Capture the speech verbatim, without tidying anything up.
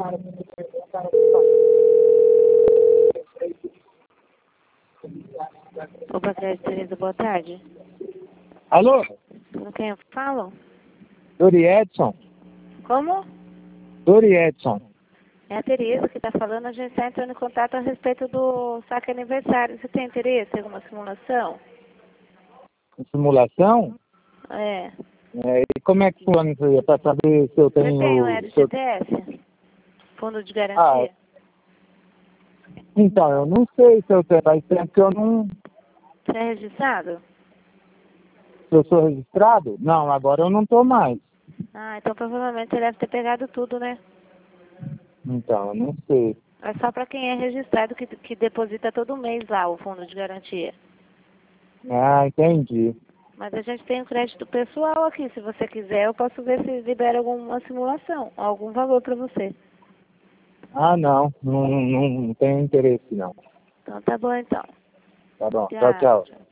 Opa, Crédito Tereza, boa tarde. Alô? Com quem eu falo? Dori Edson? Como? Dori Edson. É a Tereza que está falando, a gente está entrando em contato a respeito do saque aniversário. Você tem interesse em alguma simulação? Simulação? É. É, e como é que funciona isso aí? Para saber se eu Você tem o tenho... se eu- F G T S? Fundo de Ah, Garantia? então, eu não sei se eu tenho, faz tempo que eu não... Você é registrado? Se eu sou registrado? Não, agora eu não tô mais. Ah, então provavelmente você deve ter pegado tudo, né? Então, eu não sei. É só para quem é registrado que, que deposita todo mês lá o fundo de garantia. Ah, entendi. Mas a gente tem o crédito pessoal aqui. Se você quiser, eu posso ver se libera alguma simulação, algum valor para você. Ah, não, não, não, não tenho interesse não. Então tá bom então. Tá bom, tchau, Tchau. tchau.